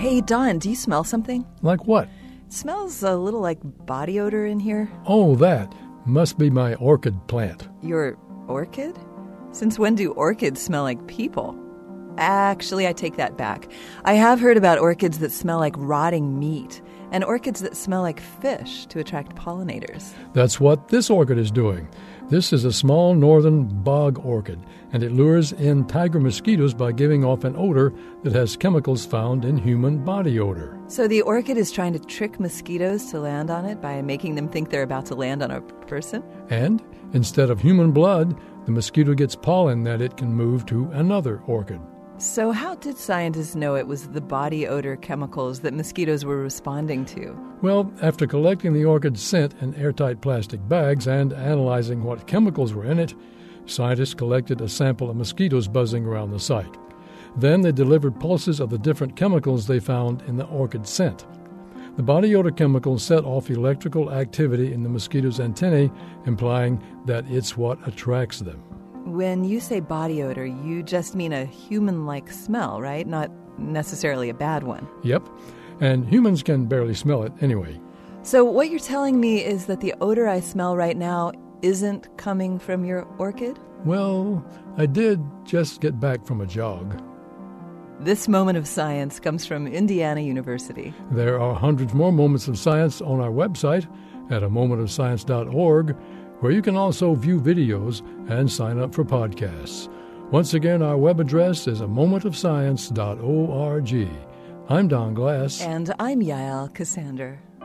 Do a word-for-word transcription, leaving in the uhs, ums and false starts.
Hey, Don, do you smell something? Like what? It smells a little like body odor in here. Oh, that. Must be my orchid plant. Your orchid? Since when do orchids smell like people? Actually, I take that back. I have heard about orchids that smell like rotting meat, and orchids that smell like fish to attract pollinators. That's what this orchid is doing. This is a small northern bog orchid, and it lures in tiger mosquitoes by giving off an odor that has chemicals found in human body odor. So the orchid is trying to trick mosquitoes to land on it by making them think they're about to land on a person? And instead of human blood, the mosquito gets pollen that it can move to another orchid. So how did scientists know it was the body odor chemicals that mosquitoes were responding to? Well, after collecting the orchid's scent in airtight plastic bags and analyzing what chemicals were in it, scientists collected a sample of mosquitoes buzzing around the site. Then they delivered pulses of the different chemicals they found in the orchid scent. The body odor chemicals set off electrical activity in the mosquito's antennae, implying that it's what attracts them. When you say body odor, you just mean a human-like smell, right? Not necessarily a bad one. Yep, and humans can barely smell it anyway. So what you're telling me is that the odor I smell right now isn't coming from your orchid? Well, I did just get back from a jog. This moment of science comes from Indiana University. There are hundreds more moments of science on our website at a moment of science dot org, where you can also view videos and sign up for podcasts. Once again, our web address is a moment of science dot org. I'm Don Glass. And I'm Yael Cassander.